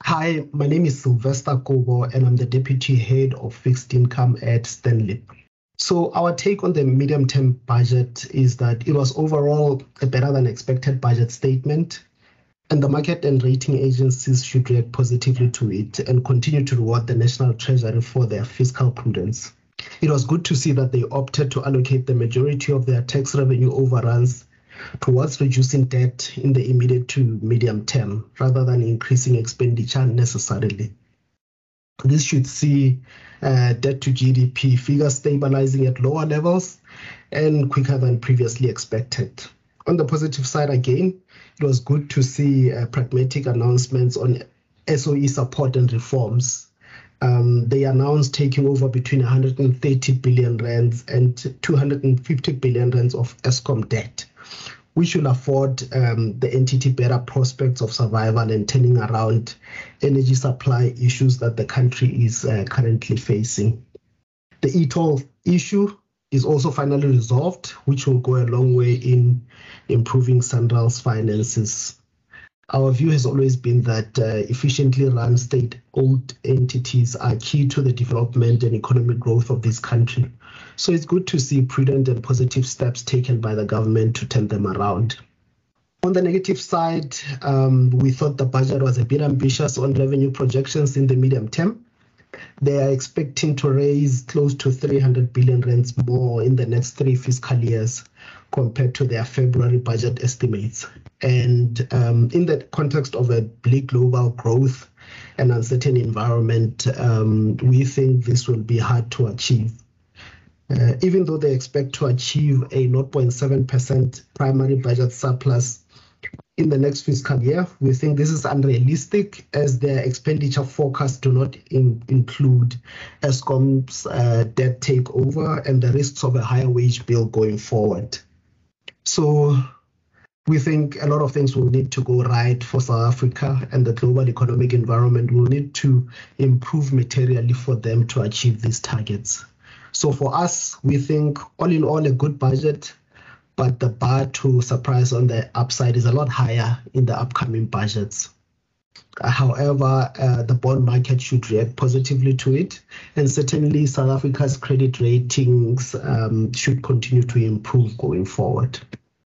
Hi, my name is Sylvester Kobo, and I'm the Deputy Head of Fixed Income at Stanley. So our take on the medium-term budget is that it was overall a better than expected budget statement, and the market and rating agencies should react positively to it and continue to reward the National Treasury for their fiscal prudence. It was good to see that they opted to allocate the majority of their tax revenue overruns towards reducing debt in the immediate to medium term, rather than increasing expenditure unnecessarily. This should see debt to GDP figures stabilizing at lower levels and quicker than previously expected. On the positive side, again, it was good to see pragmatic announcements on SOE support and reforms. They announced taking over between 130 billion rands and 250 billion rands of Eskom debt, which will afford the entity better prospects of survival and turning around energy supply issues that the country is currently facing. The e-toll issue is also finally resolved, which will go a long way in improving SANRAL's finances. Our view has always been that efficiently run state-owned entities are key to the development and economic growth of this country. So it's good to see prudent and positive steps taken by the government to turn them around. On the negative side, we thought the budget was a bit ambitious on revenue projections in the medium term. They are expecting to raise close to 300 billion rands more in the next 3 fiscal years compared to their February budget estimates. And in the context of a bleak global growth and uncertain environment, we think this will be hard to achieve. Even though they expect to achieve a 0.7% primary budget surplus in the next fiscal year, we think this is unrealistic as their expenditure forecasts do not include Eskom's debt takeover and the risks of a higher wage bill going forward. So we think a lot of things will need to go right for South Africa, and the global economic environment will need to improve materially for them to achieve these targets. So for us, we think all in all a good budget, but the bar to surprise on the upside is a lot higher in the upcoming budgets. However, the bond market should react positively to it, and certainly South Africa's credit ratings should continue to improve going forward.